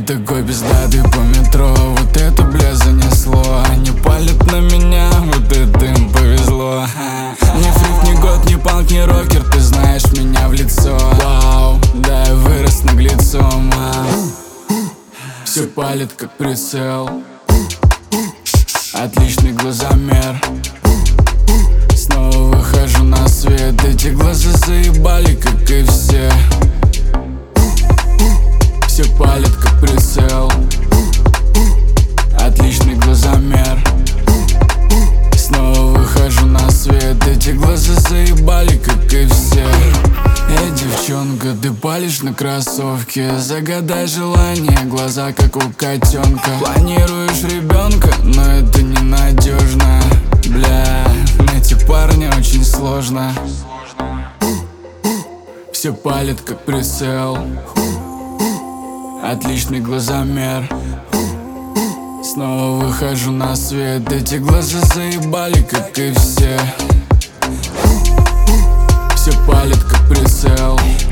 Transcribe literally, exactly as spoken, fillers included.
такой пиздатый по метро. Вот это, бля, занесло. Они палят на меня, вот это им повезло. Ни фрик, ни год, ни панк, ни рокер, ты знаешь меня в лицо. Вау, да, я вырос наглецом. Все палит как прицел. Отличный глазомер. Снова выхожу на свет. Эти глаза заебали, как и все. Все палит как прицел. Отличный глазомер. Снова выхожу на свет. Эти глаза заебали, как и все. Эй, девчонка, ты палишь на кроссовке. Загадай желание, глаза как у котенка. Планируешь ребенка, но это ненадежно. Бля, найти парня очень сложно. Все палит как прицел. Отличный глазомер. Снова выхожу на свет. Эти глаза заебали, как и все. Все палит как прицел.